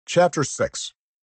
Chapter 6.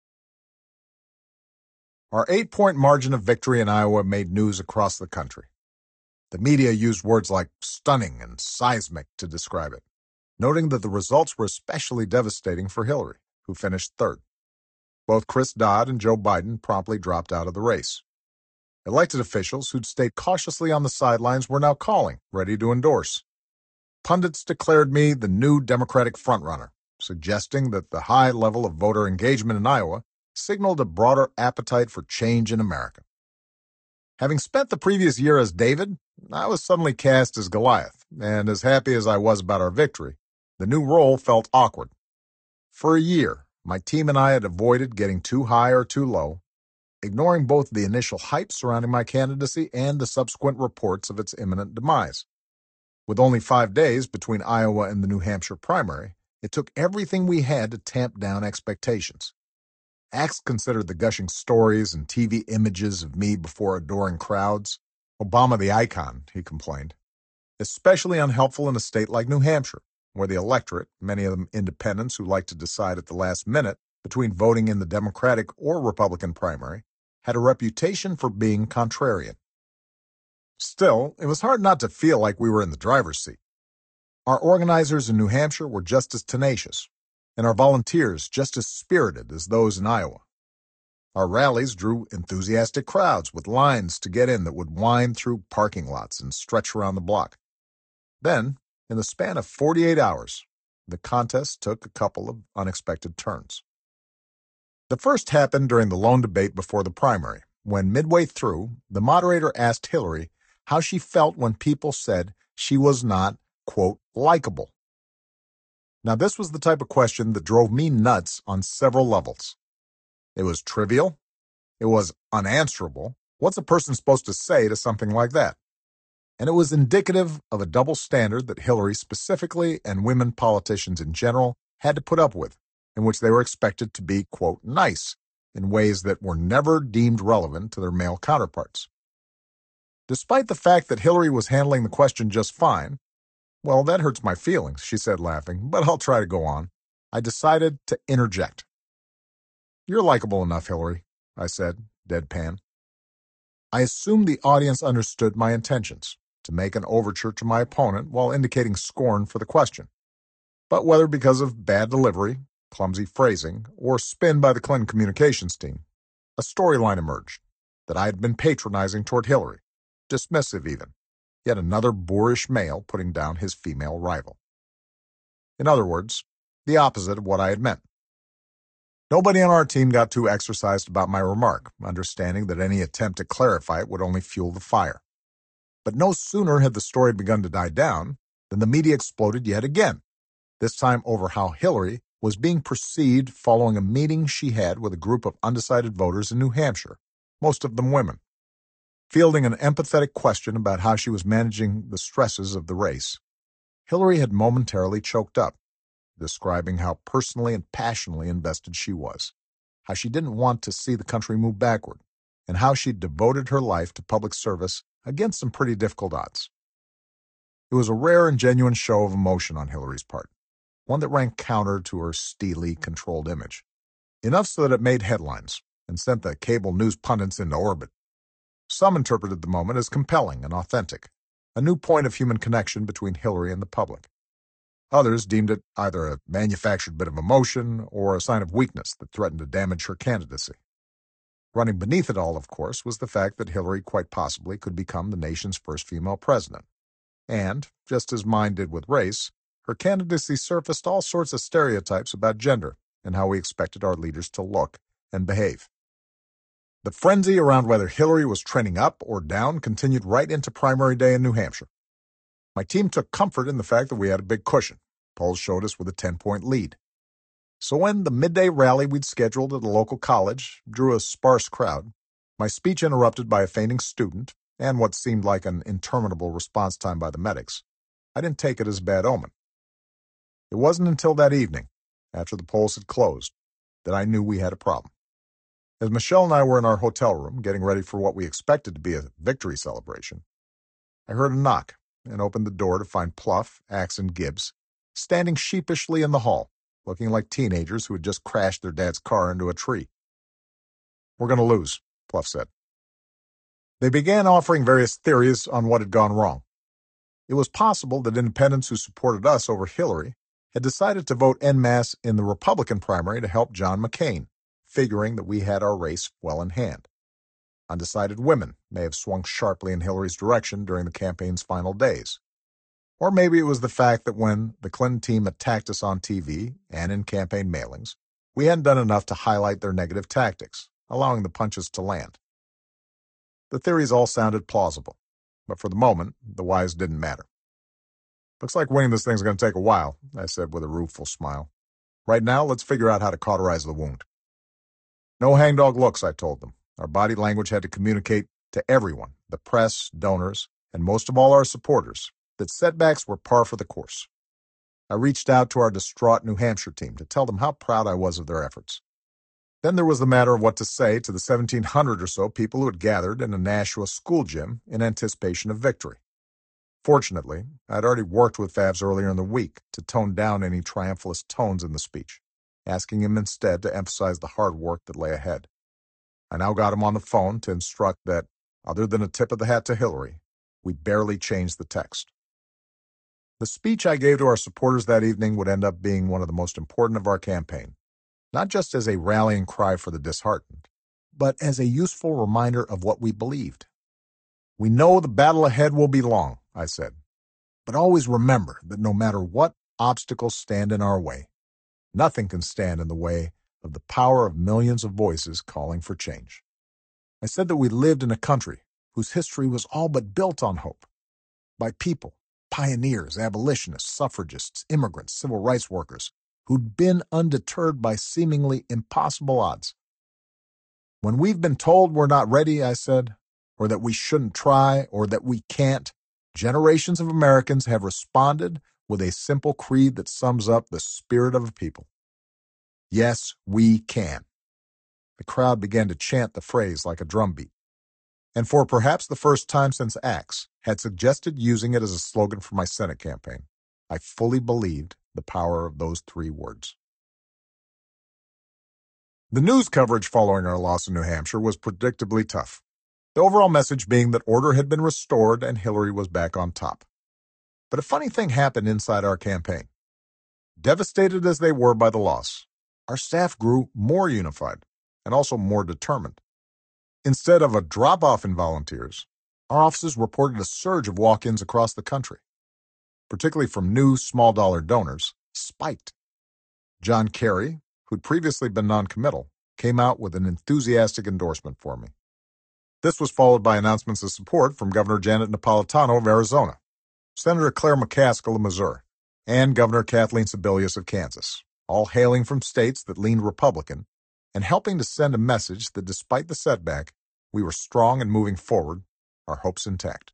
Our 8-point margin of victory in Iowa made news across the country. The media used words like stunning and seismic to describe it, noting that the results were especially devastating for Hillary, who finished third. Both Chris Dodd and Joe Biden promptly dropped out of the race. Elected officials who'd stayed cautiously on the sidelines were now calling, ready to endorse. Pundits declared me the new Democratic frontrunner, suggesting that the high level of voter engagement in Iowa signaled a broader appetite for change in America. Having spent the previous year as David, I was suddenly cast as Goliath, and as happy as I was about our victory, the new role felt awkward. For a year, my team and I had avoided getting too high or too low, ignoring both the initial hype surrounding my candidacy and the subsequent reports of its imminent demise. With only 5 days between Iowa and the New Hampshire primary, it took everything we had to tamp down expectations. Axe considered the gushing stories and TV images of me before adoring crowds, Obama the icon, he complained, especially unhelpful in a state like New Hampshire, where the electorate, many of them independents who like to decide at the last minute between voting in the Democratic or Republican primary, had a reputation for being contrarian. Still, it was hard not to feel like we were in the driver's seat. Our organizers in New Hampshire were just as tenacious, and our volunteers just as spirited as those in Iowa. Our rallies drew enthusiastic crowds with lines to get in that would wind through parking lots and stretch around the block. Then, in the span of 48 hours, the contest took a couple of unexpected turns. The first happened during the lone debate before the primary, when midway through, the moderator asked Hillary how she felt when people said she was not, quote, likable. Now, this was the type of question that drove me nuts on several levels. It was trivial. It was unanswerable. What's a person supposed to say to something like that? And it was indicative of a double standard that Hillary specifically and women politicians in general had to put up with, in which they were expected to be, quote, nice, in ways that were never deemed relevant to their male counterparts. Despite the fact that Hillary was handling the question just fine, well, that hurts my feelings, she said, laughing, but I'll try to go on. I decided to interject. You're likable enough, Hillary, I said, deadpan. I assumed the audience understood my intentions, to make an overture to my opponent while indicating scorn for the question. But whether because of bad delivery, clumsy phrasing, or spin by the Clinton communications team, a storyline emerged that I had been patronizing toward Hillary, dismissive even. Yet another boorish male putting down his female rival. In other words, the opposite of what I had meant. Nobody on our team got too exercised about my remark, understanding that any attempt to clarify it would only fuel the fire. But no sooner had the story begun to die down than the media exploded yet again, this time over how Hillary was being perceived following a meeting she had with a group of undecided voters in New Hampshire, most of them women. Fielding an empathetic question about how she was managing the stresses of the race, Hillary had momentarily choked up, describing how personally and passionately invested she was, how she didn't want to see the country move backward, and how she'd devoted her life to public service against some pretty difficult odds. It was a rare and genuine show of emotion on Hillary's part, one that ran counter to her steely, controlled image, enough so that it made headlines and sent the cable news pundits into orbit. Some interpreted the moment as compelling and authentic, a new point of human connection between Hillary and the public. Others deemed it either a manufactured bit of emotion or a sign of weakness that threatened to damage her candidacy. Running beneath it all, of course, was the fact that Hillary quite possibly could become the nation's first female president. And, just as mine did with race, her candidacy surfaced all sorts of stereotypes about gender and how we expected our leaders to look and behave. The frenzy around whether Hillary was trending up or down continued right into primary day in New Hampshire. My team took comfort in the fact that we had a big cushion. Polls showed us with a 10-point lead. So when the midday rally we'd scheduled at a local college drew a sparse crowd, my speech interrupted by a fainting student and what seemed like an interminable response time by the medics, I didn't take it as a bad omen. It wasn't until that evening, after the polls had closed, that I knew we had a problem. As Michelle and I were in our hotel room getting ready for what we expected to be a victory celebration, I heard a knock and opened the door to find Pluff, Axe, and Gibbs standing sheepishly in the hall, looking like teenagers who had just crashed their dad's car into a tree. "We're going to lose," Pluff said. They began offering various theories on what had gone wrong. It was possible that independents who supported us over Hillary had decided to vote en masse in the Republican primary to help John McCain, figuring that we had our race well in hand. Undecided women may have swung sharply in Hillary's direction during the campaign's final days. Or maybe it was the fact that when the Clinton team attacked us on TV and in campaign mailings, we hadn't done enough to highlight their negative tactics, allowing the punches to land. The theories all sounded plausible, but for the moment, the whys didn't matter. "Looks like winning this thing's going to take a while," I said with a rueful smile. "Right now, let's figure out how to cauterize the wound." No hangdog looks, I told them. Our body language had to communicate to everyone, the press, donors, and most of all our supporters, that setbacks were par for the course. I reached out to our distraught New Hampshire team to tell them how proud I was of their efforts. Then there was the matter of what to say to the 1,700 or so people who had gathered in a Nashua school gym in anticipation of victory. Fortunately, I had already worked with Favs earlier in the week to tone down any triumphalist tones in the speech, asking him instead to emphasize the hard work that lay ahead. I now got him on the phone to instruct that, other than a tip of the hat to Hillary, we barely changed the text. The speech I gave to our supporters that evening would end up being one of the most important of our campaign, not just as a rallying cry for the disheartened, but as a useful reminder of what we believed. "We know the battle ahead will be long," I said, "but always remember that no matter what obstacles stand in our way, nothing can stand in the way of the power of millions of voices calling for change." I said that we lived in a country whose history was all but built on hope, by people, pioneers, abolitionists, suffragists, immigrants, civil rights workers, who'd been undeterred by seemingly impossible odds. "When we've been told we're not ready," I said, "or that we shouldn't try, or that we can't, generations of Americans have responded with a simple creed that sums up the spirit of a people. Yes, we can." The crowd began to chant the phrase like a drumbeat, and for perhaps the first time since Axe had suggested using it as a slogan for my Senate campaign, I fully believed the power of those 3 words. The news coverage following our loss in New Hampshire was predictably tough, the overall message being that order had been restored and Hillary was back on top. But a funny thing happened inside our campaign. Devastated as they were by the loss, our staff grew more unified and also more determined. Instead of a drop-off in volunteers, our offices reported a surge of walk-ins across the country, particularly from new small-dollar donors, spiked. John Kerry, who'd previously been non-committal, came out with an enthusiastic endorsement for me. This was followed by announcements of support from Governor Janet Napolitano of Arizona, Senator Claire McCaskill of Missouri, and Governor Kathleen Sebelius of Kansas, all hailing from states that leaned Republican and helping to send a message that despite the setback, we were strong and moving forward, our hopes intact.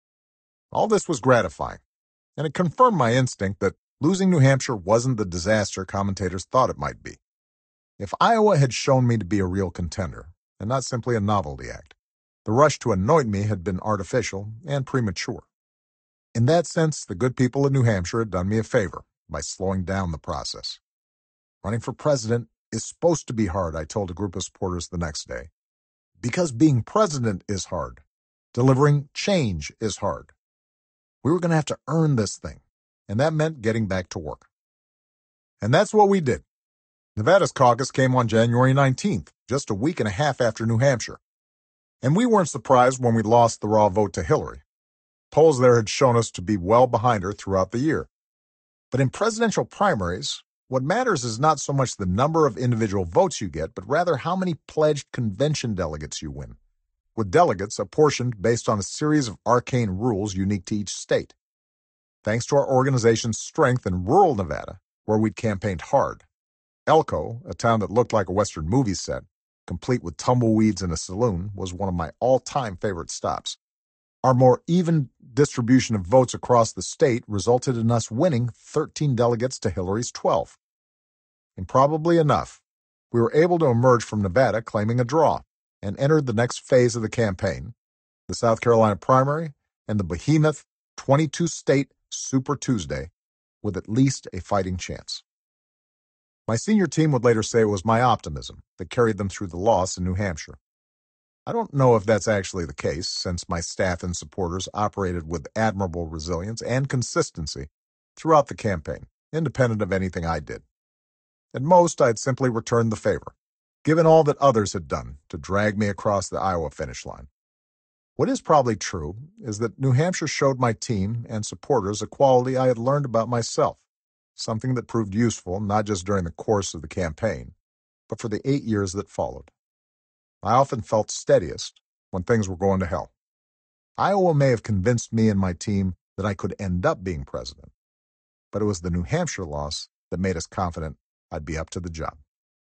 All this was gratifying, and it confirmed my instinct that losing New Hampshire wasn't the disaster commentators thought it might be. If Iowa had shown me to be a real contender, and not simply a novelty act, the rush to anoint me had been artificial and premature. In that sense, the good people of New Hampshire had done me a favor by slowing down the process. Running for president is supposed to be hard, I told a group of supporters the next day. Because being president is hard. Delivering change is hard. We were going to have to earn this thing, and that meant getting back to work. And that's what we did. Nevada's caucus came on January 19th, just a week and a half after New Hampshire. And we weren't surprised when we lost the raw vote to Hillary. Polls there had shown us to be well behind her throughout the year. But in presidential primaries, what matters is not so much the number of individual votes you get, but rather how many pledged convention delegates you win, with delegates apportioned based on a series of arcane rules unique to each state. Thanks to our organization's strength in rural Nevada, where we'd campaigned hard, Elko, a town that looked like a Western movie set, complete with tumbleweeds and a saloon, was one of my all-time favorite stops. Our more even distribution of votes across the state resulted in us winning 13 delegates to Hillary's 12. Improbably enough, we were able to emerge from Nevada claiming a draw and entered the next phase of the campaign, the South Carolina primary and the behemoth 22-state Super Tuesday, with at least a fighting chance. My senior team would later say it was my optimism that carried them through the loss in New Hampshire. I don't know if that's actually the case, since my staff and supporters operated with admirable resilience and consistency throughout the campaign, independent of anything I did. At most, I'd simply returned the favor, given all that others had done to drag me across the Iowa finish line. What is probably true is that New Hampshire showed my team and supporters a quality I had learned about myself, something that proved useful not just during the course of the campaign, but for the 8 years that followed. I often felt steadiest when things were going to hell. Iowa may have convinced me and my team that I could end up being president, but it was the New Hampshire loss that made us confident I'd be up to the job.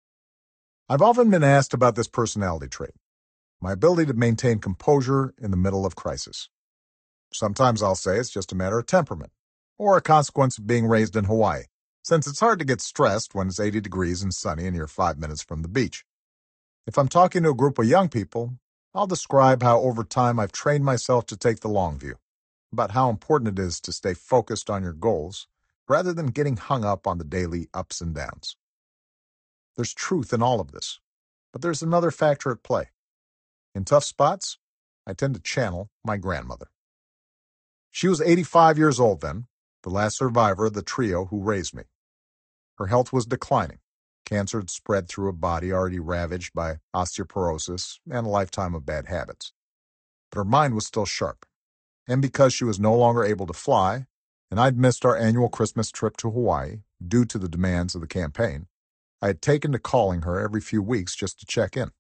I've often been asked about this personality trait, my ability to maintain composure in the middle of crisis. Sometimes I'll say it's just a matter of temperament, or a consequence of being raised in Hawaii, since it's hard to get stressed when it's 80 degrees and sunny and you're 5 minutes from the beach. If I'm talking to a group of young people, I'll describe how over time I've trained myself to take the long view, about how important it is to stay focused on your goals rather than getting hung up on the daily ups and downs. There's truth in all of this, but there's another factor at play. In tough spots, I tend to channel my grandmother. She was 85 years old then, the last survivor of the trio who raised me. Her health was declining. Cancer had spread through a body already ravaged by osteoporosis and a lifetime of bad habits. But her mind was still sharp. And because she was no longer able to fly, and I'd missed our annual Christmas trip to Hawaii due to the demands of the campaign, I had taken to calling her every few weeks just to check in.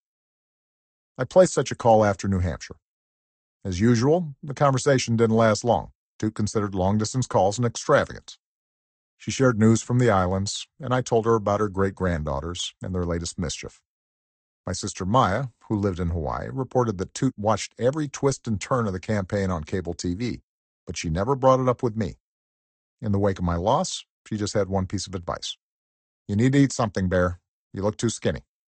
I placed such a call after New Hampshire. As usual, the conversation didn't last long. Toot considered long-distance calls an extravagance. She shared news from the islands, and I told her about her great-granddaughters and their latest mischief. My sister Maya, who lived in Hawaii, reported that Toot watched every twist and turn of the campaign on cable TV, but she never brought it up with me. In the wake of my loss, she just had one piece of advice. You need to eat something, Bear. You look too skinny.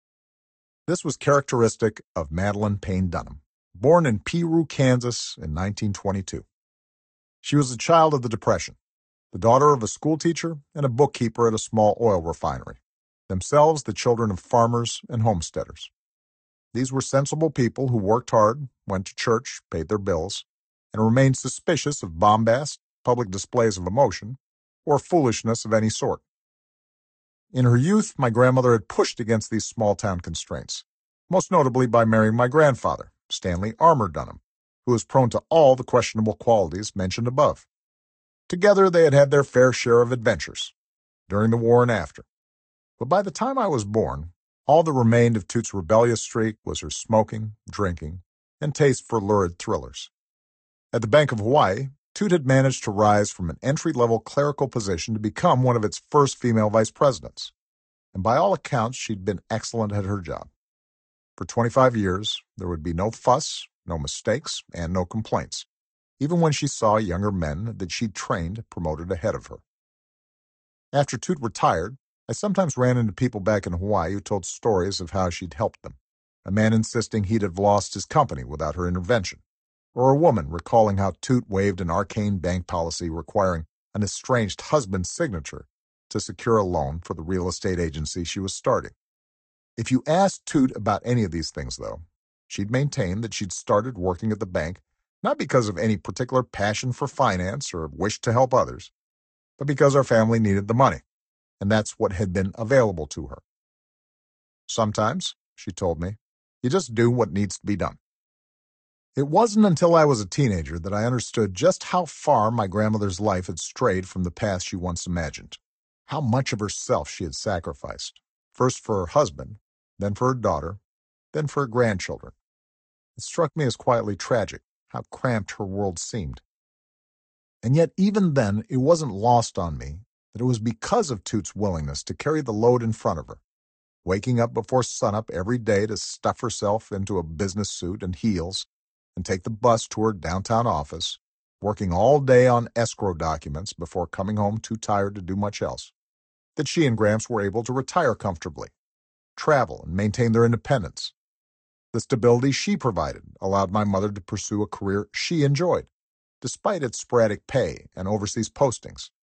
This was characteristic of Madeline Payne Dunham, born in Piru, Kansas in 1922. She was a child of the Depression, the daughter of a schoolteacher and a bookkeeper at a small oil refinery, themselves the children of farmers and homesteaders. These were sensible people who worked hard, went to church, paid their bills, and remained suspicious of bombast, public displays of emotion, or foolishness of any sort. In her youth, my grandmother had pushed against these small-town constraints, most notably by marrying my grandfather, Stanley Armour Dunham, who was prone to all the questionable qualities mentioned above. Together, they had had their fair share of adventures, during the war and after. But by the time I was born, all that remained of Toot's rebellious streak was her smoking, drinking, and taste for lurid thrillers. At the Bank of Hawaii, Toot had managed to rise from an entry-level clerical position to become one of its first female vice presidents, and by all accounts she'd been excellent at her job. For 25 years, there would be no fuss, no mistakes, and no complaints, even when she saw younger men that she'd trained promoted ahead of her. After Toot retired, I sometimes ran into people back in Hawaii who told stories of how she'd helped them, a man insisting he'd have lost his company without her intervention, or a woman recalling how Toot waived an arcane bank policy requiring an estranged husband's signature to secure a loan for the real estate agency she was starting. If you asked Toot about any of these things, though, she'd maintain that she'd started working at the bank not because of any particular passion for finance or wish to help others, but because our family needed the money, and that's what had been available to her. Sometimes, she told me, you just do what needs to be done. It wasn't until I was a teenager that I understood just how far my grandmother's life had strayed from the path she once imagined, how much of herself she had sacrificed, first for her husband, then for her daughter, then for her grandchildren. It struck me as quietly tragic how cramped her world seemed. And yet even then it wasn't lost on me that it was because of Toot's willingness to carry the load in front of her, waking up before sunup every day to stuff herself into a business suit and heels and take the bus to her downtown office, working all day on escrow documents before coming home too tired to do much else, that she and Gramps were able to retire comfortably, travel, and maintain their independence. The stability she provided allowed my mother to pursue a career she enjoyed, despite its sporadic pay and overseas postings,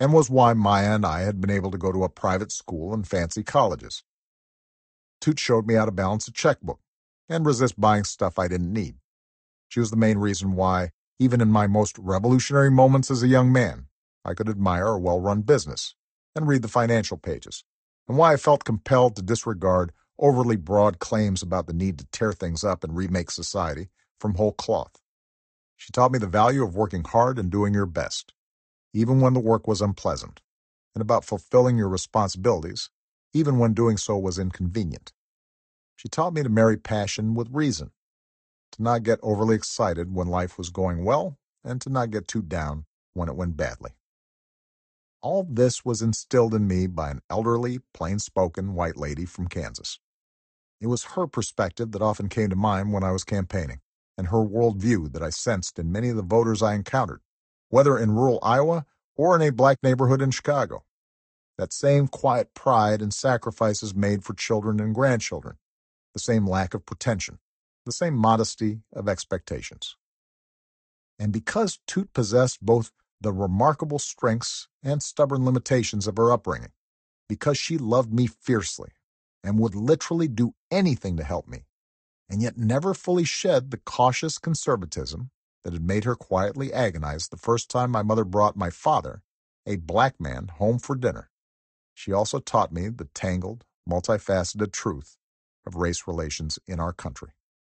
and was why Maya and I had been able to go to a private school and fancy colleges. Toot showed me how to balance a checkbook and resist buying stuff I didn't need. She was the main reason why, even in my most revolutionary moments as a young man, I could admire a well-run business and read the financial pages, and why I felt compelled to disregard overly broad claims about the need to tear things up and remake society from whole cloth. She taught me the value of working hard and doing your best, even when the work was unpleasant, and about fulfilling your responsibilities, even when doing so was inconvenient. She taught me to marry passion with reason, to not get overly excited when life was going well, and to not get too down when it went badly. All this was instilled in me by an elderly, plain-spoken white lady from Kansas. It was her perspective that often came to mind when I was campaigning, and her worldview that I sensed in many of the voters I encountered, whether in rural Iowa or in a black neighborhood in Chicago. That same quiet pride and sacrifices made for children and grandchildren, the same lack of pretension, the same modesty of expectations. And because Toot possessed both the remarkable strengths and stubborn limitations of her upbringing, because she loved me fiercely and would literally do anything to help me, and yet never fully shed the cautious conservatism that had made her quietly agonize the first time my mother brought my father, a black man, home for dinner, she also taught me the tangled, multifaceted truth of race relations in our country.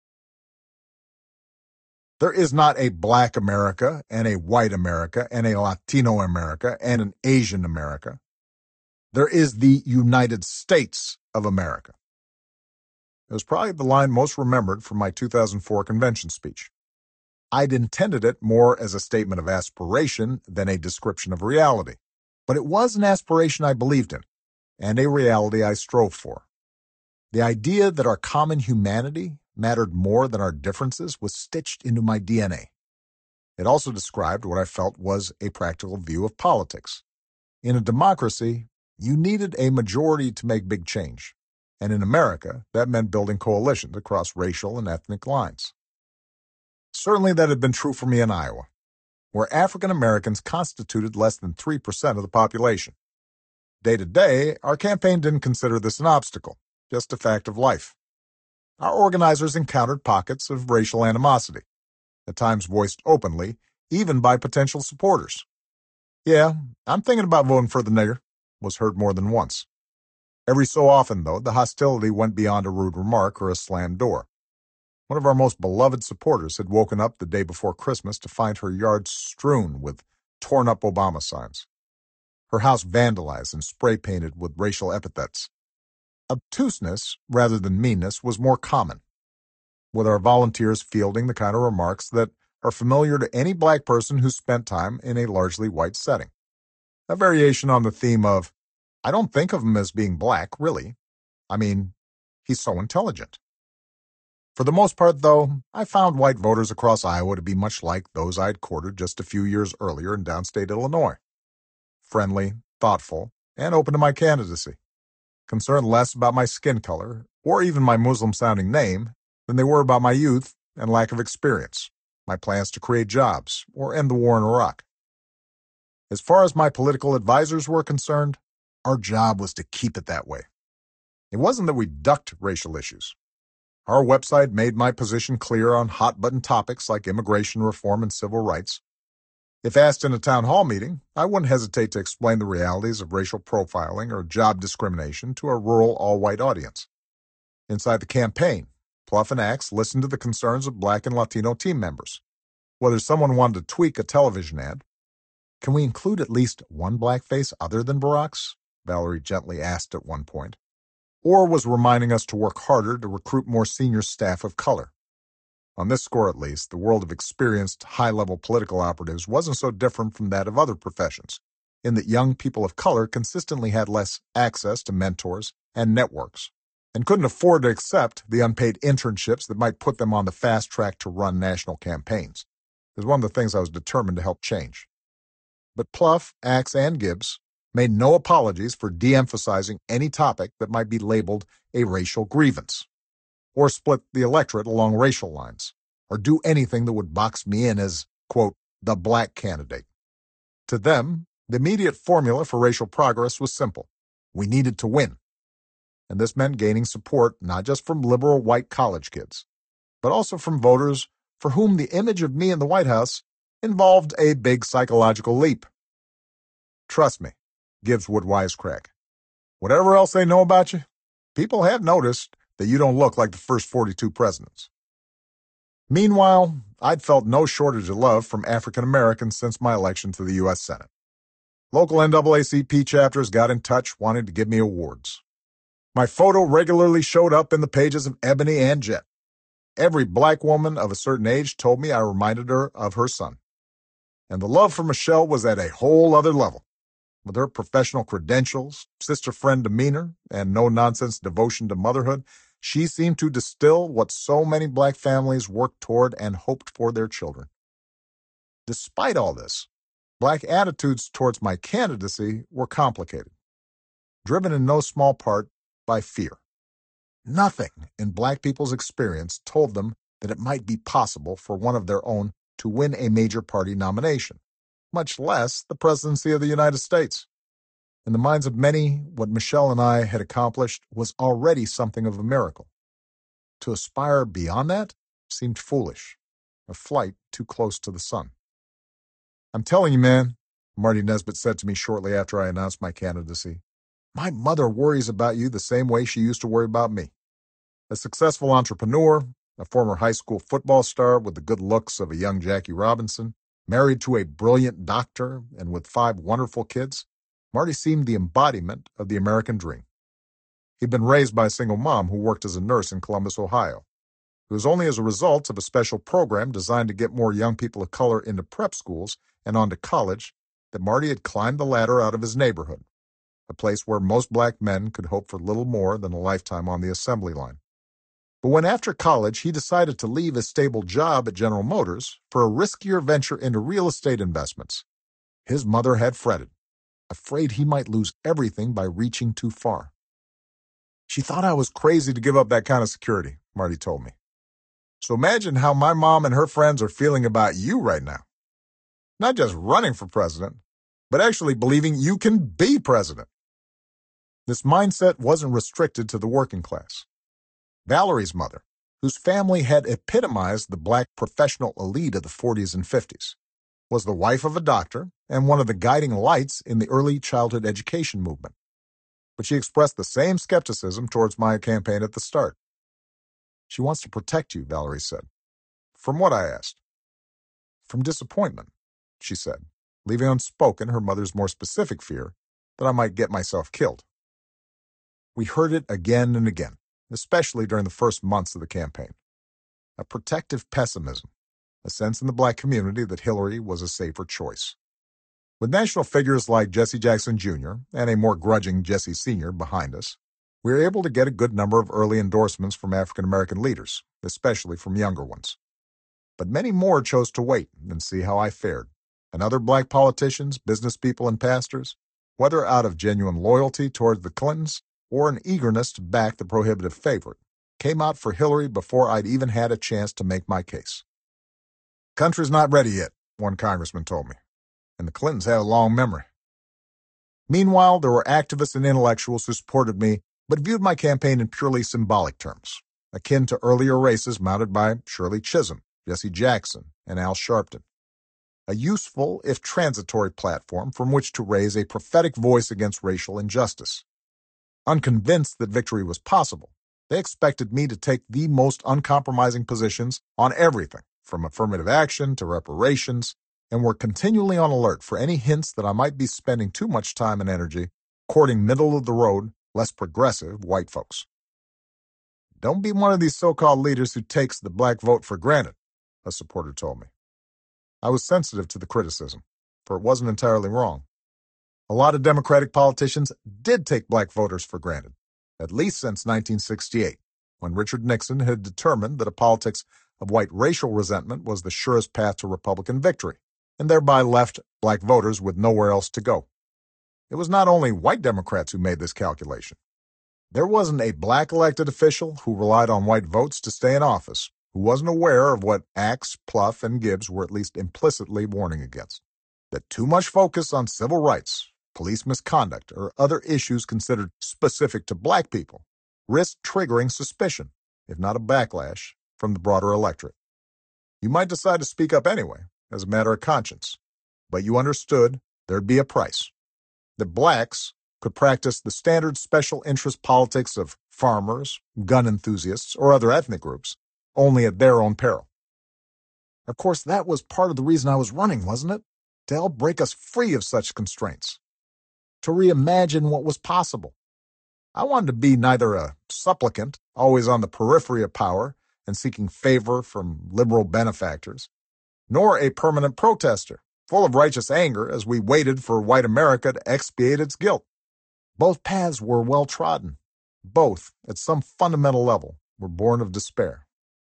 There is not a black America and a white America and a Latino America and an Asian America. There is the United States of America. It was probably the line most remembered from my 2004 convention speech. I'd intended it more as a statement of aspiration than a description of reality, but it was an aspiration I believed in, and a reality I strove for. The idea that our common humanity mattered more than our differences was stitched into my DNA. It also described what I felt was a practical view of politics. In a democracy, you needed a majority to make big change, and in America, that meant building coalitions across racial and ethnic lines. Certainly that had been true for me in Iowa, where African Americans constituted less than 3% of the population. Day to day, our campaign didn't consider this an obstacle, just a fact of life. Our organizers encountered pockets of racial animosity, at times voiced openly, even by potential supporters. "Yeah, I'm thinking about voting for the nigger," was heard more than once. Every so often, though, the hostility went beyond a rude remark or a slammed door. One of our most beloved supporters had woken up the day before Christmas to find her yard strewn with torn-up Obama signs, her house vandalized and spray-painted with racial epithets. Obtuseness, rather than meanness, was more common, with our volunteers fielding the kind of remarks that are familiar to any black person who spent time in a largely white setting. A variation on the theme of, "I don't think of him as being black, really. I mean, he's so intelligent." For the most part, though, I found white voters across Iowa to be much like those I'd courted just a few years earlier in downstate Illinois. Friendly, thoughtful, and open to my candidacy. Concerned less about my skin color, or even my Muslim-sounding name, than they were about my youth and lack of experience, my plans to create jobs, or end the war in Iraq. As far as my political advisors were concerned, our job was to keep it that way. It wasn't that we ducked racial issues. Our website made my position clear on hot-button topics like immigration reform and civil rights. If asked in a town hall meeting, I wouldn't hesitate to explain the realities of racial profiling or job discrimination to a rural all-white audience. Inside the campaign, Pluff and Axe listened to the concerns of black and Latino team members. Whether someone wanted to tweak a television ad, "Can we include at least one black face other than Barack's?" Valerie gently asked at one point, or was reminding us to work harder to recruit more senior staff of color. On this score, at least, the world of experienced, high-level political operatives wasn't so different from that of other professions, in that young people of color consistently had less access to mentors and networks, and couldn't afford to accept the unpaid internships that might put them on the fast track to run national campaigns. It was one of the things I was determined to help change. But Pluff, Axe, and Gibbs made no apologies for de-emphasizing any topic that might be labeled a racial grievance, or split the electorate along racial lines, or do anything that would box me in as, quote, the black candidate. To them, The immediate formula for racial progress was simple. We needed to win. And this meant gaining support not just from liberal white college kids, but also from voters for whom the image of me in the White House involved a big psychological leap. Trust me, Gibbs would wisecrack. Whatever else they know about you, people have noticed that you don't look like the first 42 presidents. Meanwhile, I'd felt no shortage of love from African Americans since my election to the U.S. Senate. Local NAACP chapters got in touch wanting to give me awards. My photo regularly showed up in the pages of Ebony and Jet. Every black woman of a certain age told me I reminded her of her son. And the love for Michelle was at a whole other level. With her professional credentials, sister-friend demeanor, and no-nonsense devotion to motherhood, she seemed to distill what so many black families worked toward and hoped for their children. Despite all this, black attitudes towards my candidacy were complicated, driven in no small part by fear. Nothing in black people's experience told them that it might be possible for one of their own to win a major party nomination, much less the presidency of the United States. In the minds of many, what Michelle and I had accomplished was already something of a miracle. To aspire beyond that seemed foolish, a flight too close to the sun. "I'm telling you, man," Marty Nesbitt said to me shortly after I announced my candidacy, "my mother worries about you the same way she used to worry about me. A successful entrepreneur, a former high school football star with the good looks of a young Jackie Robinson, married to a brilliant doctor and with 5 wonderful kids, Marty seemed the embodiment of the American dream. He'd been raised by a single mom who worked as a nurse in Columbus, Ohio. It was only as a result of a special program designed to get more young people of color into prep schools and onto college that Marty had climbed the ladder out of his neighborhood, a place where most black men could hope for little more than a lifetime on the assembly line. But when after college he decided to leave his stable job at General Motors for a riskier venture into real estate investments, his mother had fretted, afraid he might lose everything by reaching too far. "She thought I was crazy to give up that kind of security," Marty told me. "So imagine how my mom and her friends are feeling about you right now. Not just running for president, but actually believing you can be president." This mindset wasn't restricted to the working class. Valerie's mother, whose family had epitomized the black professional elite of the 40s and 50s, was the wife of a doctor and one of the guiding lights in the early childhood education movement. But she expressed the same skepticism towards my campaign at the start. "She wants to protect you," Valerie said. "From what?" I asked. "From disappointment," she said, leaving unspoken her mother's more specific fear that I might get myself killed. We heard it again and again, especially during the first months of the campaign. A protective pessimism, a sense in the black community that Hillary was a safer choice. With national figures like Jesse Jackson Jr. and a more grudging Jesse Sr. behind us, we were able to get a good number of early endorsements from African American leaders, especially from younger ones. But many more chose to wait and see how I fared, and other black politicians, business people, and pastors, whether out of genuine loyalty toward the Clintons or an eagerness to back the prohibitive favorite, came out for Hillary before I'd even had a chance to make my case. "Country's not ready yet," one congressman told me, and the Clintons have a long memory. Meanwhile, there were activists and intellectuals who supported me but viewed my campaign in purely symbolic terms, akin to earlier races mounted by Shirley Chisholm, Jesse Jackson, and Al Sharpton. A useful, if transitory, platform from which to raise a prophetic voice against racial injustice. Unconvinced that victory was possible, they expected me to take the most uncompromising positions on everything, from affirmative action to reparations, and were continually on alert for any hints that I might be spending too much time and energy courting middle-of-the-road, less progressive white folks. "Don't be one of these so-called leaders who takes the black vote for granted," a supporter told me. I was sensitive to the criticism, for it wasn't entirely wrong. A lot of Democratic politicians did take black voters for granted, at least since 1968, when Richard Nixon had determined that a politics of white racial resentment was the surest path to Republican victory, and thereby left black voters with nowhere else to go. It was not only white Democrats who made this calculation. There wasn't a black elected official who relied on white votes to stay in office who wasn't aware of what Axe, Plouffe, and Gibbs were at least implicitly warning against. that too much focus on civil rights, police misconduct, or other issues considered specific to black people risked triggering suspicion, if not a backlash, from the broader electorate. You might decide to speak up anyway, as a matter of conscience, but you understood there'd be a price. That blacks could practice the standard special interest politics of farmers, gun enthusiasts, or other ethnic groups, only at their own peril. Of course, that was part of the reason I was running, wasn't it? To help break us free of such constraints. To reimagine what was possible. I wanted to be neither a supplicant, always on the periphery of power and seeking favor from liberal benefactors, nor a permanent protester, full of righteous anger as we waited for white America to expiate its guilt. Both paths were well trodden. Both, at some fundamental level, were born of despair.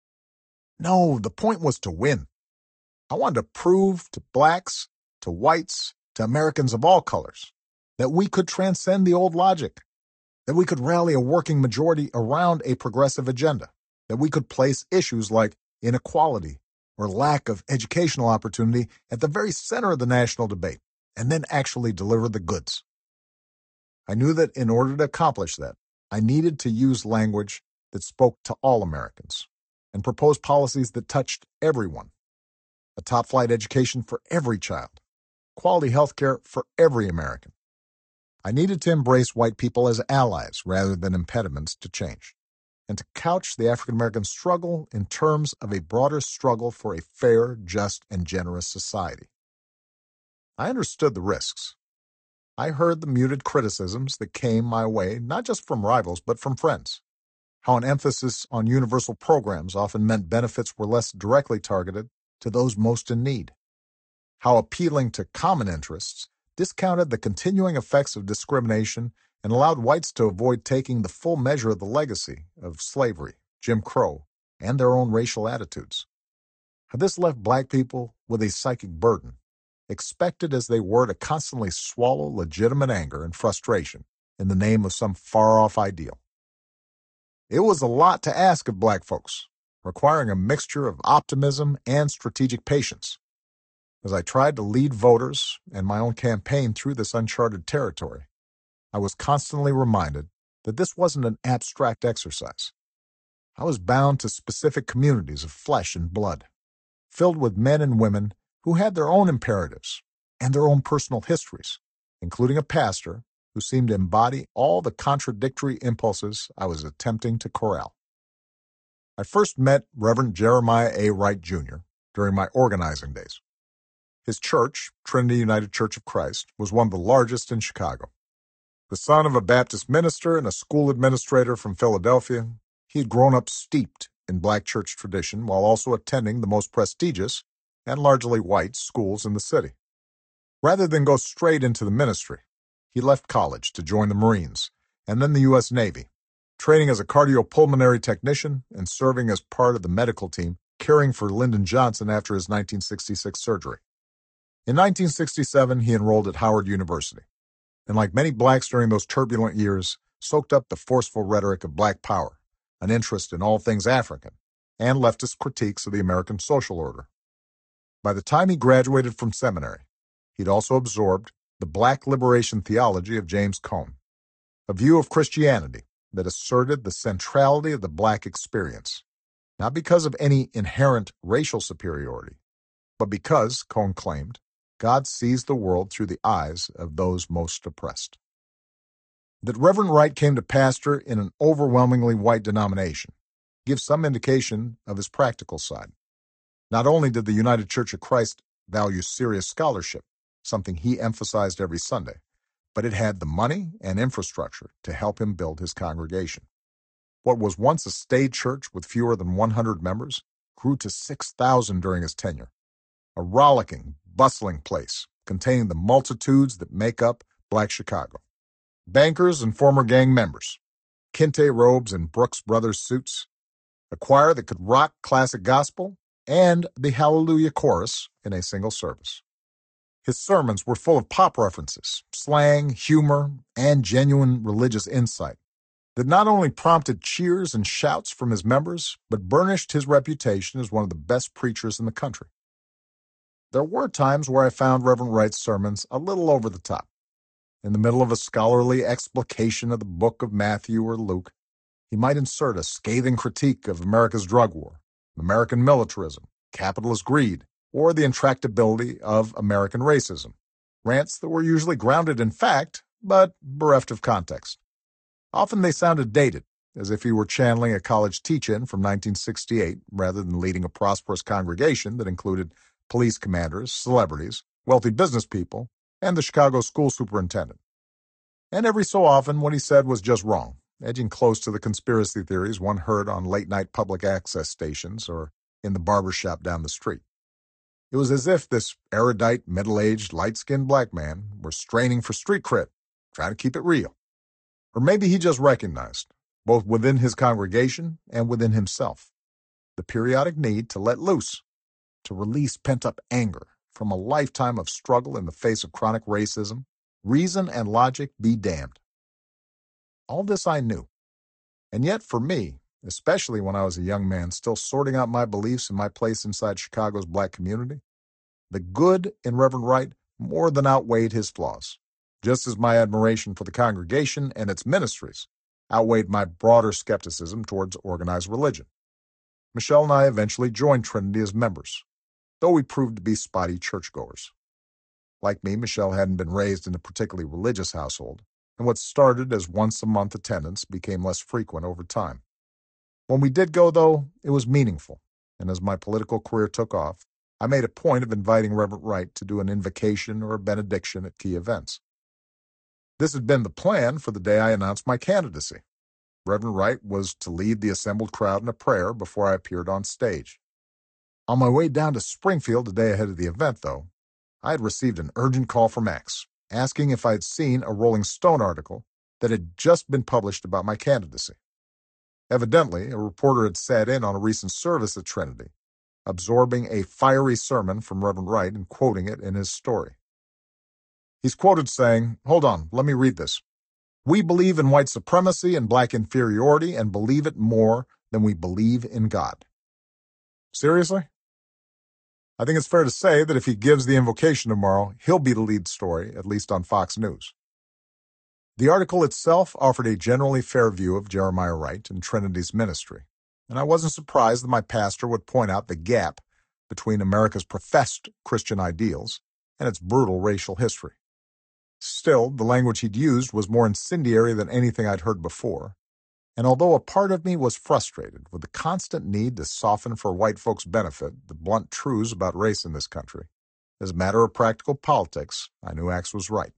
No, the point was to win. I wanted to prove to blacks, to whites, to Americans of all colors, that we could transcend the old logic, that we could rally a working majority around a progressive agenda, that we could place issues like inequality or lack of educational opportunity at the very center of the national debate, and then actually deliver the goods. I knew that in order to accomplish that, I needed to use language that spoke to all Americans and propose policies that touched everyone. A top-flight education for every child, quality health care for every American. I needed to embrace white people as allies rather than impediments to change, and to couch the African-American struggle in terms of a broader struggle for a fair, just, and generous society. I understood the risks. I heard the muted criticisms that came my way not just from rivals but from friends. How an emphasis on universal programs often meant benefits were less directly targeted to those most in need. How appealing to common interests discounted the continuing effects of discrimination and allowed whites to avoid taking the full measure of the legacy of slavery, Jim Crow, and their own racial attitudes. How this left black people with a psychic burden, expected as they were to constantly swallow legitimate anger and frustration in the name of some far-off ideal. It was a lot to ask of black folks, requiring a mixture of optimism and strategic patience. As I tried to lead voters and my own campaign through this uncharted territory, I was constantly reminded that this wasn't an abstract exercise. I was bound to specific communities of flesh and blood, filled with men and women who had their own imperatives and their own personal histories, including a pastor who seemed to embody all the contradictory impulses I was attempting to corral. I first met Reverend Jeremiah A. Wright, Jr. during my organizing days. His church, Trinity United Church of Christ, was one of the largest in Chicago. The son of a Baptist minister and a school administrator from Philadelphia, he had grown up steeped in black church tradition while also attending the most prestigious and largely white schools in the city. Rather than go straight into the ministry, he left college to join the Marines and then the U.S. Navy, training as a cardiopulmonary technician and serving as part of the medical team caring for Lyndon Johnson after his 1966 surgery. In 1967, he enrolled at Howard University, and like many blacks during those turbulent years, soaked up the forceful rhetoric of black power, an interest in all things African, and leftist critiques of the American social order. By the time he graduated from seminary, he'd also absorbed the black liberation theology of James Cone, a view of Christianity that asserted the centrality of the black experience, not because of any inherent racial superiority, but because, Cone claimed, God sees the world through the eyes of those most oppressed. That Reverend Wright came to pastor in an overwhelmingly white denomination gives some indication of his practical side. Not only did the United Church of Christ value serious scholarship, something he emphasized every Sunday, but it had the money and infrastructure to help him build his congregation. What was once a staid church with fewer than 100 members grew to 6,000 during his tenure, a rollicking, bustling place containing the multitudes that make up Black Chicago. Bankers and former gang members, kente robes and Brooks Brothers suits, a choir that could rock classic gospel, and the Hallelujah Chorus in a single service. His sermons were full of pop references, slang, humor, and genuine religious insight that not only prompted cheers and shouts from his members, but burnished his reputation as one of the best preachers in the country. There were times where I found Reverend Wright's sermons a little over the top. In the middle of a scholarly explication of the book of Matthew or Luke, he might insert a scathing critique of America's drug war, American militarism, capitalist greed, or the intractability of American racism. Rants that were usually grounded in fact, but bereft of context. Often they sounded dated, as if he were channeling a college teach-in from 1968 rather than leading a prosperous congregation that included police commanders, celebrities, wealthy business people, and the Chicago school superintendent. And every so often what he said was just wrong, edging close to the conspiracy theories one heard on late-night public access stations or in the barber shop down the street. It was as if this erudite, middle-aged, light-skinned black man were straining for street cred, trying to keep it real. Or maybe he just recognized, both within his congregation and within himself, the periodic need to let loose, to release pent-up anger from a lifetime of struggle in the face of chronic racism, reason and logic be damned. All this I knew. And yet for me, especially when I was a young man still sorting out my beliefs and my place inside Chicago's black community, the good in Reverend Wright more than outweighed his flaws, just as my admiration for the congregation and its ministries outweighed my broader skepticism towards organized religion. Michelle and I eventually joined Trinity as members, though we proved to be spotty churchgoers. Like me, Michelle hadn't been raised in a particularly religious household, and what started as once-a-month attendance became less frequent over time. When we did go, though, it was meaningful, and as my political career took off, I made a point of inviting Reverend Wright to do an invocation or a benediction at key events. This had been the plan for the day I announced my candidacy. Reverend Wright was to lead the assembled crowd in a prayer before I appeared on stage. On my way down to Springfield the day ahead of the event, though, I had received an urgent call from Max, asking if I had seen a Rolling Stone article that had just been published about my candidacy. Evidently, a reporter had sat in on a recent service at Trinity, absorbing a fiery sermon from Reverend Wright and quoting it in his story. He's quoted saying, "Hold on, let me read this. We believe in white supremacy and black inferiority and believe it more than we believe in God." Seriously? I think it's fair to say that if he gives the invocation tomorrow, he'll be the lead story, at least on Fox News. The article itself offered a generally fair view of Jeremiah Wright and Trinity's ministry, and I wasn't surprised that my pastor would point out the gap between America's professed Christian ideals and its brutal racial history. Still, the language he'd used was more incendiary than anything I'd heard before, and although a part of me was frustrated with the constant need to soften for white folks' benefit the blunt truths about race in this country, as a matter of practical politics, I knew Axe was right.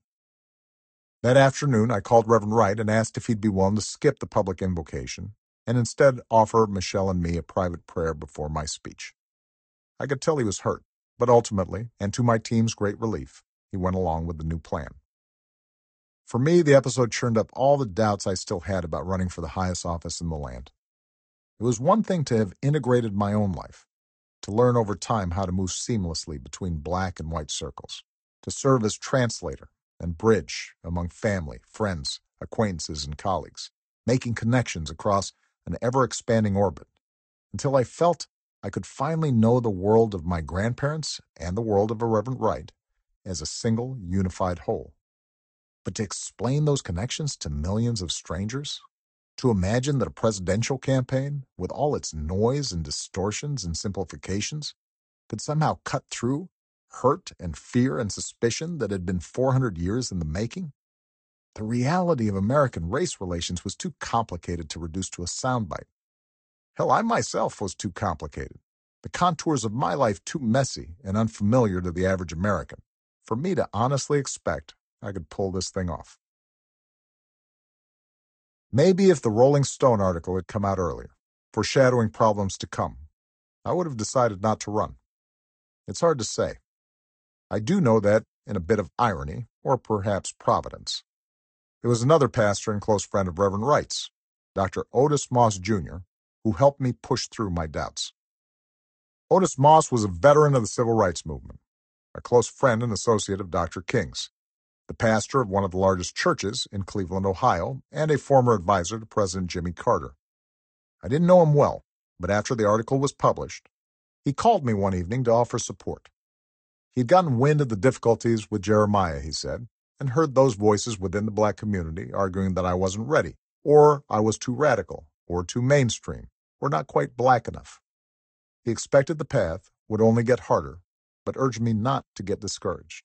That afternoon, I called Reverend Wright and asked if he'd be willing to skip the public invocation and instead offer Michelle and me a private prayer before my speech. I could tell he was hurt, but ultimately, and to my team's great relief, he went along with the new plan. For me, the episode churned up all the doubts I still had about running for the highest office in the land. It was one thing to have integrated my own life, to learn over time how to move seamlessly between black and white circles, to serve as translator and bridge among family, friends, acquaintances, and colleagues, making connections across an ever-expanding orbit, until I felt I could finally know the world of my grandparents and the world of a Reverend Wright as a single, unified whole. But to explain those connections to millions of strangers, to imagine that a presidential campaign, with all its noise and distortions and simplifications, could somehow cut through hurt and fear and suspicion that had been 400 years in the making? The reality of American race relations was too complicated to reduce to a soundbite. Hell, I myself was too complicated. The contours of my life too messy and unfamiliar to the average American for me to honestly expect I could pull this thing off. Maybe if the Rolling Stone article had come out earlier, foreshadowing problems to come, I would have decided not to run. It's hard to say. I do know that, in a bit of irony, or perhaps providence, it was another pastor and close friend of Reverend Wright's, Dr. Otis Moss Jr., who helped me push through my doubts. Otis Moss was a veteran of the civil rights movement, a close friend and associate of Dr. King's, the pastor of one of the largest churches in Cleveland, Ohio, and a former advisor to President Jimmy Carter. I didn't know him well, but after the article was published, he called me one evening to offer support. He'd gotten wind of the difficulties with Jeremiah, he said, and heard those voices within the black community arguing that I wasn't ready, or I was too radical, or too mainstream, or not quite black enough. He expected the path would only get harder, but urged me not to get discouraged.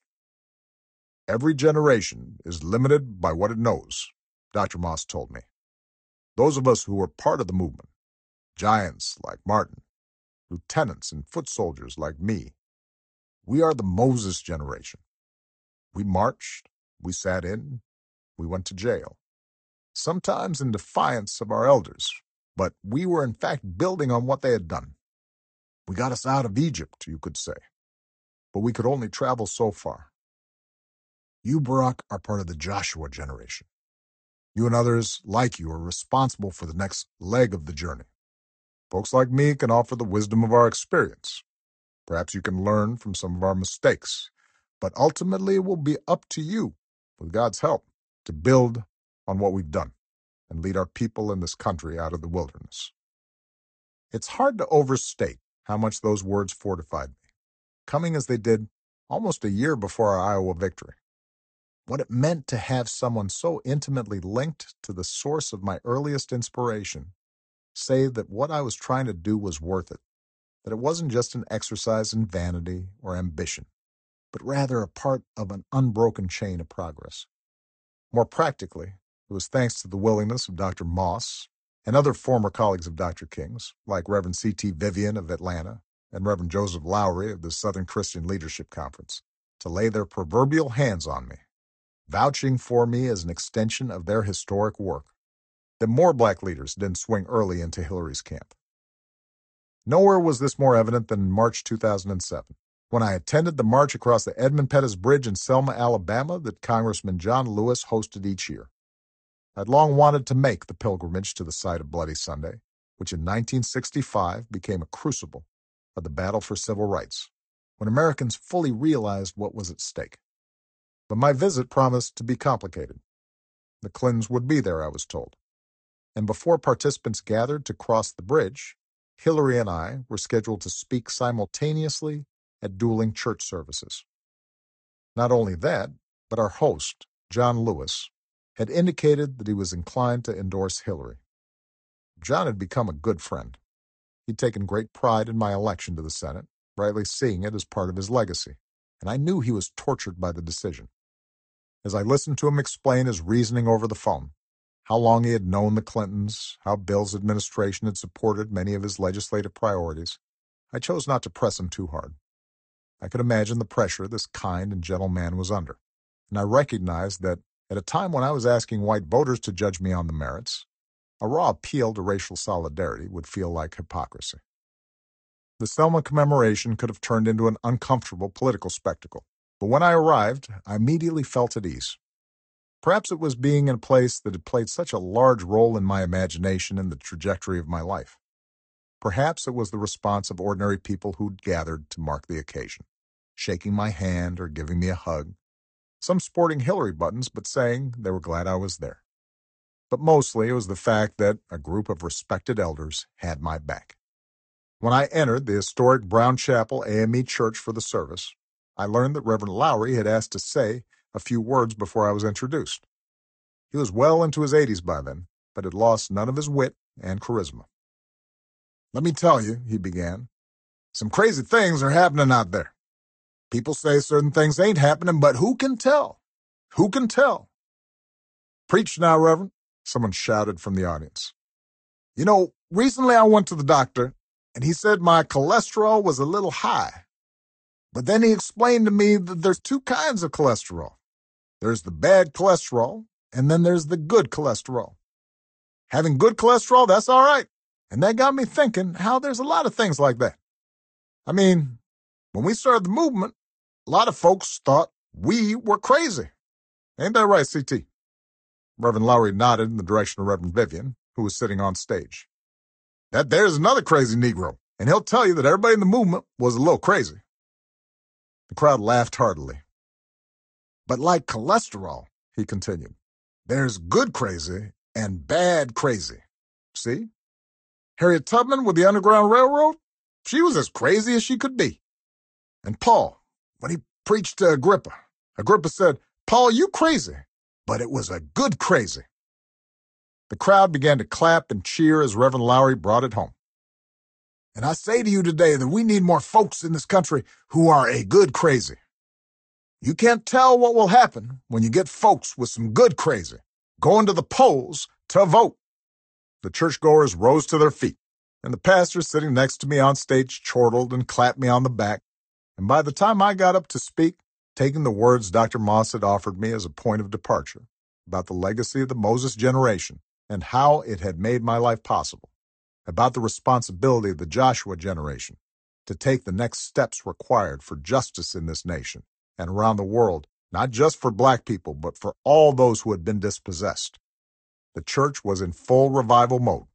Every generation is limited by what it knows, Dr. Moss told me. Those of us who were part of the movement, giants like Martin, lieutenants and foot soldiers like me, we are the Moses generation. We marched, we sat in, we went to jail, sometimes in defiance of our elders, but we were in fact building on what they had done. We got us out of Egypt, you could say, but we could only travel so far. You, Barack, are part of the Joshua generation. You and others like you are responsible for the next leg of the journey. Folks like me can offer the wisdom of our experience. Perhaps you can learn from some of our mistakes, but ultimately it will be up to you, with God's help, to build on what we've done and lead our people in this country out of the wilderness. It's hard to overstate how much those words fortified me, coming as they did almost a year before our Iowa victory. What it meant to have someone so intimately linked to the source of my earliest inspiration say that what I was trying to do was worth it, that it wasn't just an exercise in vanity or ambition, but rather a part of an unbroken chain of progress. More practically, it was thanks to the willingness of Dr. Moss and other former colleagues of Dr. King's, like Reverend C.T. Vivian of Atlanta and Reverend Joseph Lowry of the Southern Christian Leadership Conference, to lay their proverbial hands on me, vouching for me as an extension of their historic work, that more black leaders didn't swing early into Hillary's camp. Nowhere was this more evident than in March 2007, when I attended the march across the Edmund Pettus Bridge in Selma, Alabama that Congressman John Lewis hosted each year. I'd long wanted to make the pilgrimage to the site of Bloody Sunday, which in 1965 became a crucible of the battle for civil rights, when Americans fully realized what was at stake. But my visit promised to be complicated. The Clintons would be there, I was told. And before participants gathered to cross the bridge, Hillary and I were scheduled to speak simultaneously at dueling church services. Not only that, but our host, John Lewis, had indicated that he was inclined to endorse Hillary. John had become a good friend. He'd taken great pride in my election to the Senate, rightly seeing it as part of his legacy, and I knew he was tortured by the decision. As I listened to him explain his reasoning over the phone, how long he had known the Clintons, how Bill's administration had supported many of his legislative priorities, I chose not to press him too hard. I could imagine the pressure this kind and gentle man was under, and I recognized that at a time when I was asking white voters to judge me on the merits, a raw appeal to racial solidarity would feel like hypocrisy. The Selma commemoration could have turned into an uncomfortable political spectacle, but when I arrived, I immediately felt at ease. Perhaps it was being in a place that had played such a large role in my imagination and the trajectory of my life. Perhaps it was the response of ordinary people who'd gathered to mark the occasion, shaking my hand or giving me a hug, some sporting Hillary buttons but saying they were glad I was there. But mostly it was the fact that a group of respected elders had my back. When I entered the historic Brown Chapel AME Church for the service, I learned that Reverend Lowry had asked to say a few words before I was introduced. He was well into his 80s by then, but had lost none of his wit and charisma. "Let me tell you," he began, "some crazy things are happening out there. People say certain things ain't happening, but who can tell? Who can tell?" "Preach now, Reverend," someone shouted from the audience. "You know, recently I went to the doctor, and he said my cholesterol was a little high. But then he explained to me that there's two kinds of cholesterol. There's the bad cholesterol, and then there's the good cholesterol. Having good cholesterol, that's all right. And that got me thinking how there's a lot of things like that. I mean, when we started the movement, a lot of folks thought we were crazy. Ain't that right, CT?" Reverend Lowry nodded in the direction of Reverend Vivian, who was sitting on stage. "That there's another crazy Negro, and he'll tell you that everybody in the movement was a little crazy." The crowd laughed heartily. "But like cholesterol," he continued, "there's good crazy and bad crazy. See? Harriet Tubman with the Underground Railroad, she was as crazy as she could be. And Paul, when he preached to Agrippa. Agrippa said, "Paul, you crazy." But it was a good crazy. The crowd began to clap and cheer as Reverend Lowry brought it home. And I say to you today that we need more folks in this country who are a good crazy. You can't tell what will happen when you get folks with some good crazy going to the polls to vote. The churchgoers rose to their feet, and the pastor sitting next to me on stage chortled and clapped me on the back. And by the time I got up to speak, taking the words Dr. Moss had offered me as a point of departure about the legacy of the Moses generation and how it had made my life possible, about the responsibility of the Joshua generation to take the next steps required for justice in this nation and around the world, not just for black people, but for all those who had been dispossessed. The church was in full revival mode.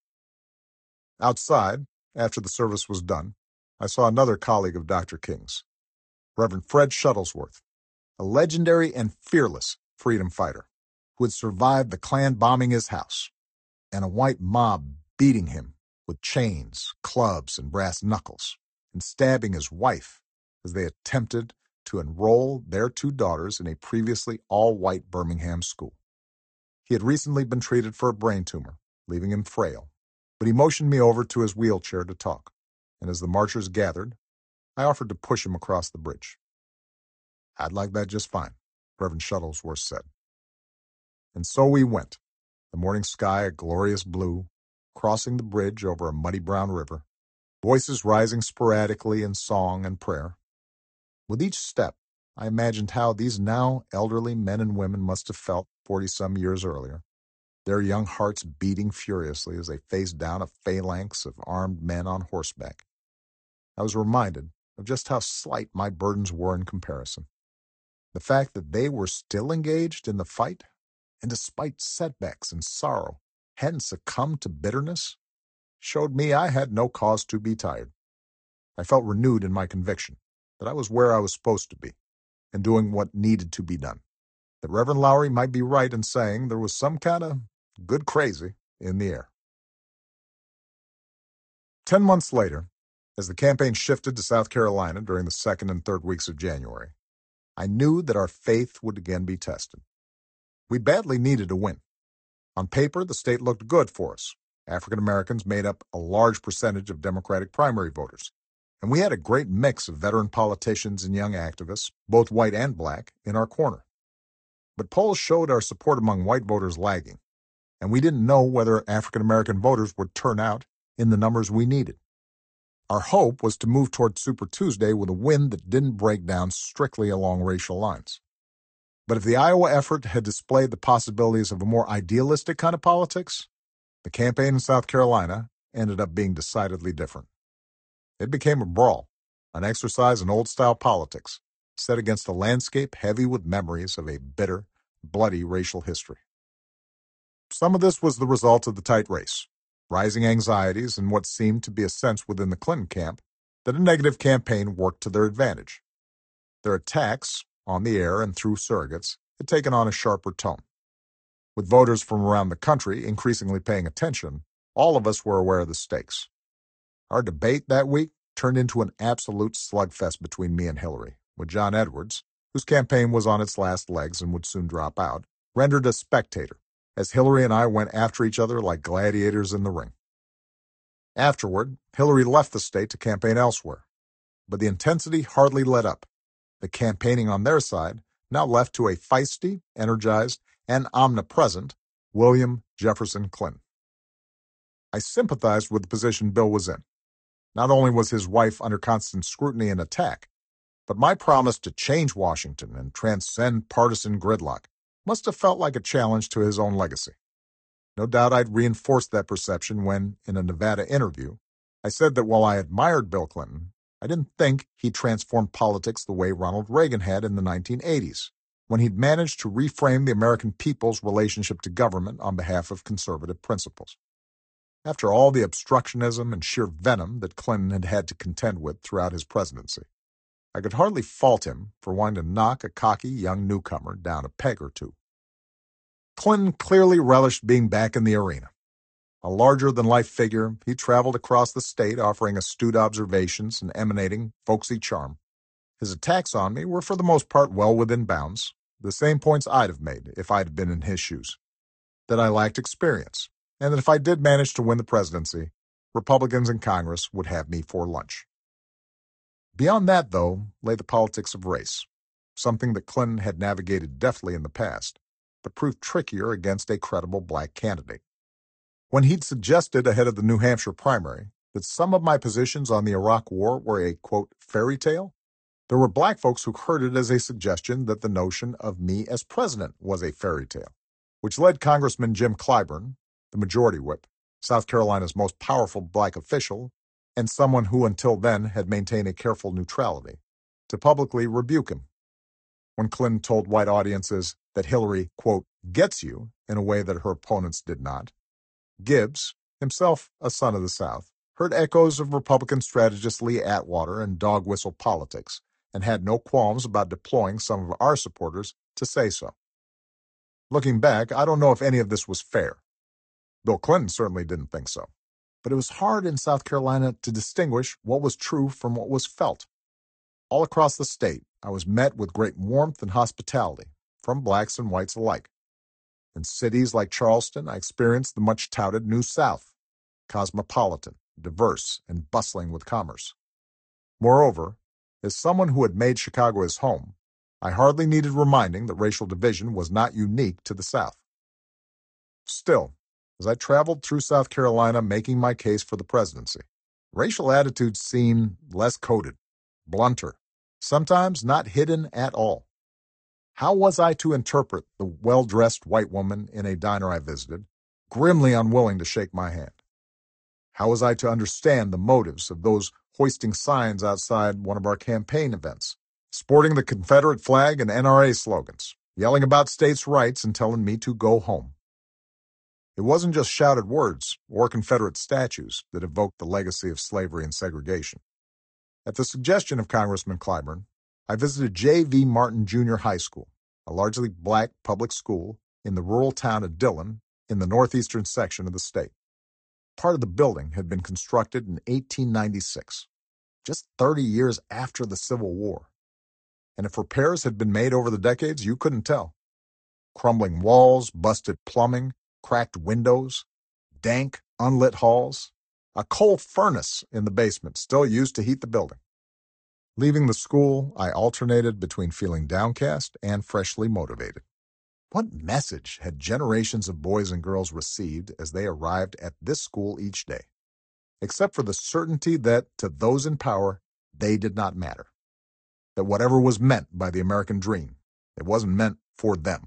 Outside, after the service was done, I saw another colleague of Dr. King's, Reverend Fred Shuttlesworth, a legendary and fearless freedom fighter who had survived the Klan bombing his house and a white mob beating him with chains, clubs, and brass knuckles, and stabbing his wife as they attempted to enroll their 2 daughters in a previously all-white Birmingham school. He had recently been treated for a brain tumor, leaving him frail, but he motioned me over to his wheelchair to talk, and as the marchers gathered, I offered to push him across the bridge. "I'd like that just fine," Reverend Shuttlesworth said. And so we went, the morning sky a glorious blue, crossing the bridge over a muddy brown river, voices rising sporadically in song and prayer. With each step, I imagined how these now elderly men and women must have felt 40-some years earlier, their young hearts beating furiously as they faced down a phalanx of armed men on horseback. I was reminded of just how slight my burdens were in comparison. The fact that they were still engaged in the fight, and despite setbacks and sorrow, hadn't succumbed to bitterness, showed me I had no cause to be tired. I felt renewed in my conviction that I was where I was supposed to be, and doing what needed to be done. That Reverend Lowry might be right in saying there was some kind of good crazy in the air. 10 months later, as the campaign shifted to South Carolina during the 2nd and 3rd weeks of January, I knew that our faith would again be tested. We badly needed a win. On paper, the state looked good for us. African Americans made up a large percentage of Democratic primary voters, and we had a great mix of veteran politicians and young activists, both white and black, in our corner. But polls showed our support among white voters lagging, and we didn't know whether African American voters would turn out in the numbers we needed. Our hope was to move toward Super Tuesday with a win that didn't break down strictly along racial lines. But if the Iowa effort had displayed the possibilities of a more idealistic kind of politics, the campaign in South Carolina ended up being decidedly different. It became a brawl, an exercise in old-style politics, set against a landscape heavy with memories of a bitter, bloody racial history. Some of this was the result of the tight race, rising anxieties, and what seemed to be a sense within the Clinton camp that a negative campaign worked to their advantage. Their attacks, on the air and through surrogates, had taken on a sharper tone. With voters from around the country increasingly paying attention, all of us were aware of the stakes. Our debate that week turned into an absolute slugfest between me and Hillary, with John Edwards, whose campaign was on its last legs and would soon drop out, rendered a spectator, as Hillary and I went after each other like gladiators in the ring. Afterward, Hillary left the state to campaign elsewhere, but the intensity hardly let up. The campaigning on their side now left to a feisty, energized, and omnipresent William Jefferson Clinton. I sympathized with the position Bill was in. Not only was his wife under constant scrutiny and attack, but my promise to change Washington and transcend partisan gridlock must have felt like a challenge to his own legacy. No doubt I'd reinforced that perception when, in a Nevada interview, I said that while I admired Bill Clinton, I didn't think he transformed politics the way Ronald Reagan had in the 1980s, when he'd managed to reframe the American people's relationship to government on behalf of conservative principles. After all the obstructionism and sheer venom that Clinton had had to contend with throughout his presidency, I could hardly fault him for wanting to knock a cocky young newcomer down a peg or two. Clinton clearly relished being back in the arena. A larger-than-life figure, he traveled across the state offering astute observations and emanating folksy charm. His attacks on me were for the most part well within bounds, the same points I'd have made if I'd been in his shoes. That I lacked experience, and that if I did manage to win the presidency, Republicans in Congress would have me for lunch. Beyond that, though, lay the politics of race, something that Clinton had navigated deftly in the past, but proved trickier against a credible black candidate. When he'd suggested ahead of the New Hampshire primary that some of my positions on the Iraq War were a, quote, fairy tale, there were black folks who heard it as a suggestion that the notion of me as president was a fairy tale, which led Congressman Jim Clyburn, the majority whip, South Carolina's most powerful black official, and someone who until then had maintained a careful neutrality, to publicly rebuke him. When Clinton told white audiences that Hillary, quote, gets you in a way that her opponents did not, Gibbs, himself a son of the South, heard echoes of Republican strategist Lee Atwater and dog whistle politics, and had no qualms about deploying some of our supporters to say so. Looking back, I don't know if any of this was fair. Bill Clinton certainly didn't think so. But it was hard in South Carolina to distinguish what was true from what was felt. All across the state, I was met with great warmth and hospitality, from blacks and whites alike. In cities like Charleston, I experienced the much-touted New South, cosmopolitan, diverse, and bustling with commerce. Moreover, as someone who had made Chicago his home, I hardly needed reminding that racial division was not unique to the South. Still, as I traveled through South Carolina making my case for the presidency, racial attitudes seemed less coded, blunter, sometimes not hidden at all. How was I to interpret the well-dressed white woman in a diner I visited, grimly unwilling to shake my hand? How was I to understand the motives of those hoisting signs outside one of our campaign events, sporting the Confederate flag and NRA slogans, yelling about states' rights and telling me to go home? It wasn't just shouted words or Confederate statues that evoked the legacy of slavery and segregation. At the suggestion of Congressman Clyburn, I visited J.V. Martin Jr. High School, a largely black public school in the rural town of Dillon in the northeastern section of the state. Part of the building had been constructed in 1896, just 30 years after the Civil War. And if repairs had been made over the decades, you couldn't tell. Crumbling walls, busted plumbing, cracked windows, dank, unlit halls, a coal furnace in the basement still used to heat the building. Leaving the school, I alternated between feeling downcast and freshly motivated. What message had generations of boys and girls received as they arrived at this school each day, except for the certainty that, to those in power, they did not matter? That whatever was meant by the American dream, it wasn't meant for them.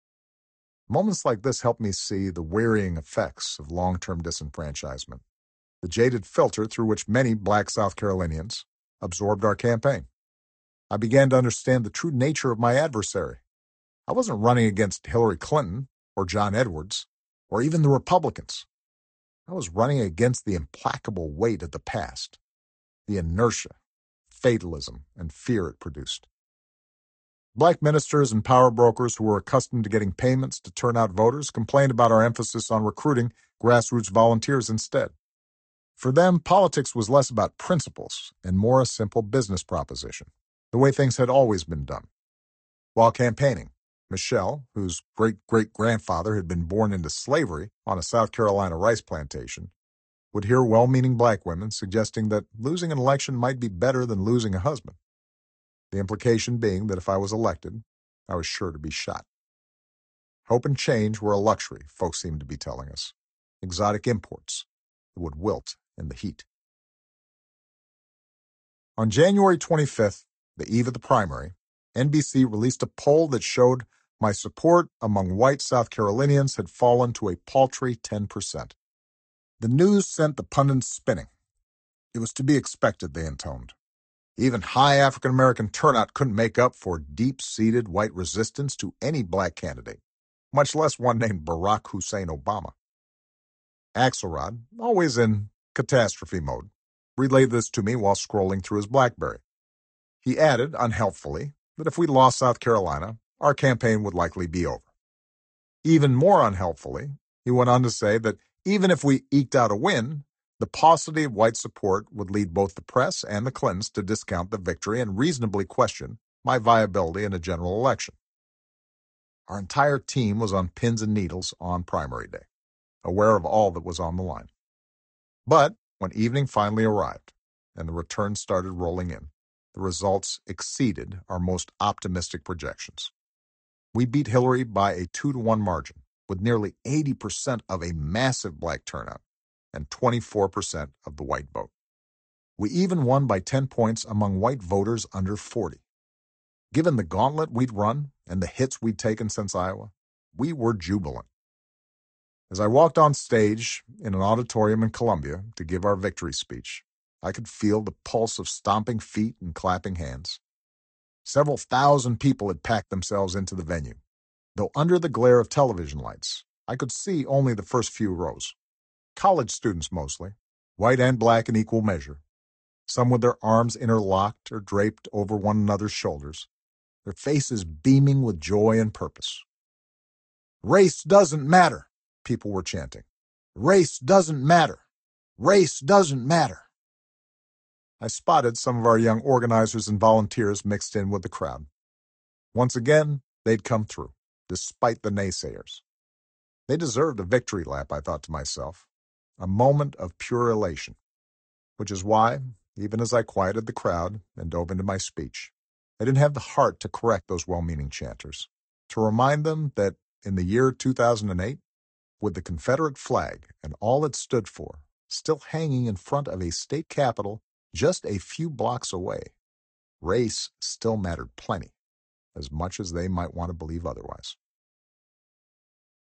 Moments like this helped me see the wearying effects of long-term disenfranchisement, the jaded filter through which many black South Carolinians absorbed our campaign. I began to understand the true nature of my adversary. I wasn't running against Hillary Clinton or John Edwards or even the Republicans. I was running against the implacable weight of the past, the inertia, fatalism, and fear it produced. Black ministers and power brokers who were accustomed to getting payments to turn out voters complained about our emphasis on recruiting grassroots volunteers instead. For them, politics was less about principles and more a simple business proposition, the way things had always been done. While campaigning, Michelle, whose great-great-grandfather had been born into slavery on a South Carolina rice plantation, would hear well-meaning black women suggesting that losing an election might be better than losing a husband. The implication being that if I was elected, I was sure to be shot. Hope and change were a luxury, folks seemed to be telling us. Exotic imports that would wilt in the heat. On January 25th, the eve of the primary, NBC released a poll that showed my support among white South Carolinians had fallen to a paltry 10%. The news sent the pundits spinning. It was to be expected, they intoned. Even high African-American turnout couldn't make up for deep-seated white resistance to any black candidate, much less one named Barack Hussein Obama. Axelrod, always in catastrophe mode, relayed this to me while scrolling through his BlackBerry. He added, unhelpfully, that if we lost South Carolina, our campaign would likely be over. Even more unhelpfully, he went on to say that even if we eked out a win, The paucity of white support would lead both the press and the Clintons to discount the victory and reasonably question my viability in a general election. Our entire team was on pins and needles on primary day, aware of all that was on the line. But when evening finally arrived and the returns started rolling in, the results exceeded our most optimistic projections. We beat Hillary by a 2-to-1 margin, with nearly 80% of a massive black turnout and 24% of the white vote. We even won by 10 points among white voters under 40. Given the gauntlet we'd run and the hits we'd taken since Iowa, we were jubilant. As I walked on stage in an auditorium in Columbia to give our victory speech, I could feel the pulse of stomping feet and clapping hands. Several thousand people had packed themselves into the venue, though under the glare of television lights, I could see only the first few rows. College students mostly, white and black in equal measure, some with their arms interlocked or draped over one another's shoulders, their faces beaming with joy and purpose. "Race doesn't matter," people were chanting. "Race doesn't matter. Race doesn't matter." I spotted some of our young organizers and volunteers mixed in with the crowd. Once again, they'd come through, despite the naysayers. They deserved a victory lap, I thought to myself, a moment of pure elation, which is why, even as I quieted the crowd and dove into my speech, I didn't have the heart to correct those well-meaning chanters, to remind them that in the year 2008, with the Confederate flag and all it stood for still hanging in front of a state capitol just a few blocks away, race still mattered plenty, as much as they might want to believe otherwise.